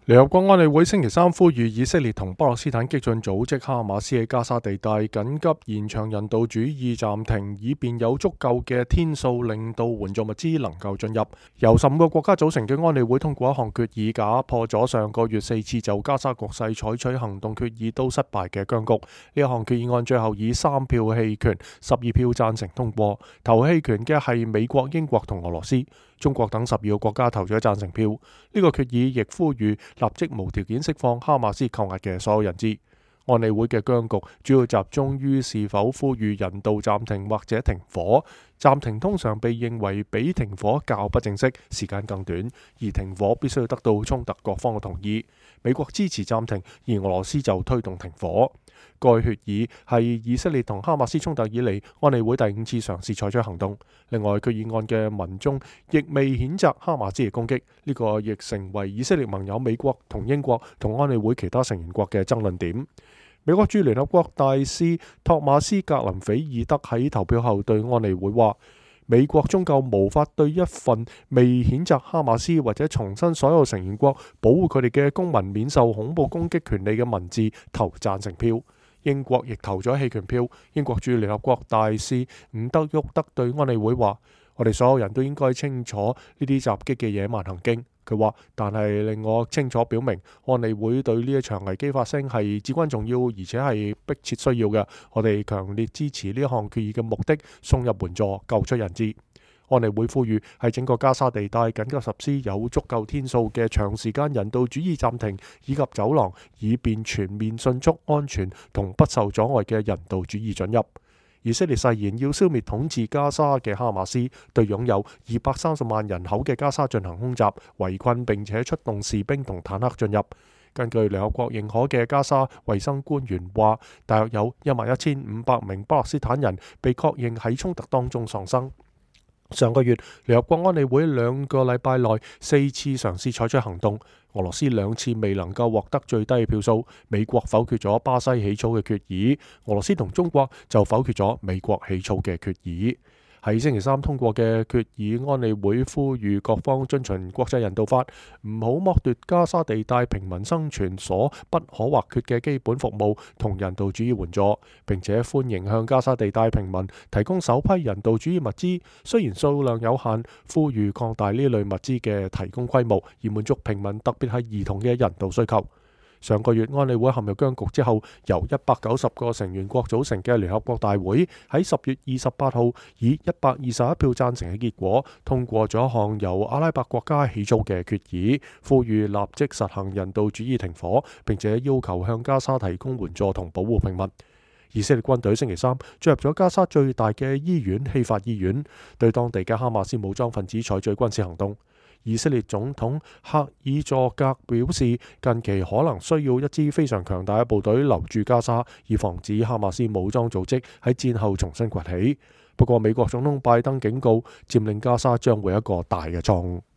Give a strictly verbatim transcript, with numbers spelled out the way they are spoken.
聯合國安理會星期三呼籲以色列同巴勒斯坦激進組織哈馬斯喺加沙地帶緊急延長人道主義暫停，以便有足夠嘅天數令到援助物資能夠進入。由十五個國家組成嘅安理會通過一項決議，打破咗上個月四次就加沙局勢採取行動決議都失敗嘅僵局。呢一項決議案最後以三票棄權、十二票贊成通過。投棄權嘅係美國、英國同俄羅斯。中國等十二個國家投咗贊成票。呢個決議亦呼籲立即無條件釋放哈馬斯扣押嘅所有人質。安理會嘅僵局主要集中於是否呼籲人道暫停或者停火。暫停通常被認為比停火較不正式，時間更短，而停火必須要得到衝突各方嘅同意。美國支持暫停，而俄羅斯就推動停火。該決議係以色列同哈馬斯衝突以嚟安理會第五次嘗試採取行動。另外，決議案嘅文中亦未譴責哈馬斯嘅攻擊，呢、這個亦成為以色列盟友美國同英國同安理會其他成員國嘅爭論點。美國駐聯合國大使托馬斯格林菲爾德喺投票後對安理會話：美國終究無法對一份未譴責哈馬斯或者重申所有成員國保護佢哋嘅公民免受恐怖攻擊權利嘅文字投贊成票。英國亦投咗棄權票。英國駐聯合國大使伍德沃德對安理會話：我哋所有人都應該清楚呢啲襲擊嘅野蠻行徑。佢話：但係令我清楚表明，安理會對呢一場危機發聲係至關重要，而且係迫切需要嘅。我哋強烈支持呢一項決議嘅目的，送入援助，救出人質。安理會呼籲喺整個加沙地帶緊急實施有足夠天數嘅長時間人道主義暫停，以及走廊，以便全面、迅速、安全同不受阻礙嘅人道主義進入。以色列誓言要消滅統治加沙嘅哈馬斯，對擁有二百三十萬人口嘅加沙進行空襲、圍困，並且出動士兵同坦克進入。根據聯合國認可嘅加沙衛生官員話，大約有一萬一千五百名巴勒斯坦人被確認喺衝突當中喪生。上個月，聯合國安理會兩個禮拜內四次嘗試採取行動，俄羅斯兩次未能夠獲得最低票數，美國否決咗巴西起草嘅決議，俄羅斯同中國就否決咗美國起草嘅決議。喺星期三通過嘅決議，安理會呼籲各方遵循國際人道法，唔好剝奪加沙地帶平民生存所不可或缺嘅基本服務同人道主義援助，並且歡迎向加沙地帶平民提供首批人道主義物資，雖然數量有限，呼籲擴大呢類物資嘅提供規模，以滿足平民特別係兒童嘅人道需求。上個月安理會陷入僵局之後，由一百九十個成員國組成嘅聯合國大會喺十月二十八號以一百二十一票贊成嘅結果通過咗一項由阿拉伯國家起草嘅決議，呼籲立即實行人道主義停火，並且要求向加沙提供援助同保護平民。以色列軍隊星期三進入咗加沙最大嘅醫院希法醫院，對當地嘅哈馬斯武裝分子採取軍事行動。以色列總統赫爾佐格表示，近期可能需要一支非常強大嘅部隊留駐加沙，以防止哈馬斯武裝組織喺戰後重新崛起。不過，美國總統拜登警告，佔領加沙將會一個大嘅錯誤。